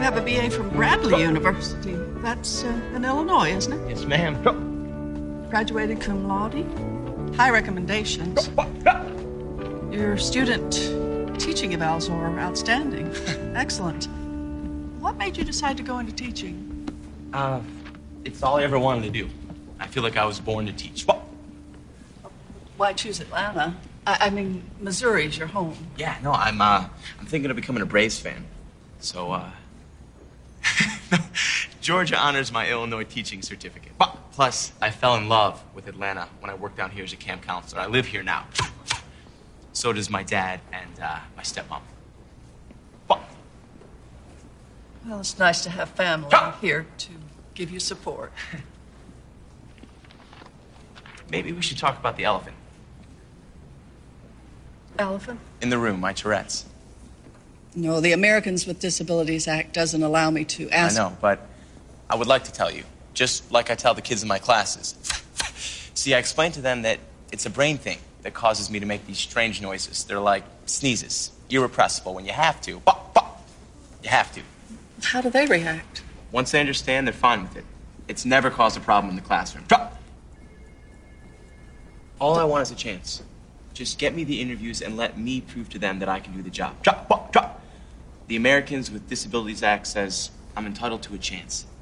have a BA from Bradley University. That's in Illinois, isn't it? Yes, ma'am. Graduated cum laude. High recommendations. Your student teaching evals are outstanding. Excellent. What made you decide to go into teaching? It's all I ever wanted to do. I feel like I was born to teach. Why choose Atlanta? I mean, Missouri's your home. Yeah, no, I'm thinking of becoming a Braves fan. So, Georgia honors my Illinois teaching certificate. Plus, I fell in love with Atlanta when I worked down here as a camp counselor. I live here now. So does my dad and my stepmom. Well, it's nice to have family here to give you support. Maybe we should talk about the elephant. Elephant? In the room, my Tourette's. No, the Americans with Disabilities Act doesn't allow me to ask. I know, but I would like to tell you, just like I tell the kids in my classes. See, I explain to them that it's a brain thing that causes me to make these strange noises. They're like sneezes, irrepressible. When you have to, you have to. How do they react? Once they understand, they're fine with it. It's never caused a problem in the classroom. All I want is a chance. Just get me the interviews and let me prove to them that I can do the job. The Americans with Disabilities Act says I'm entitled to a chance.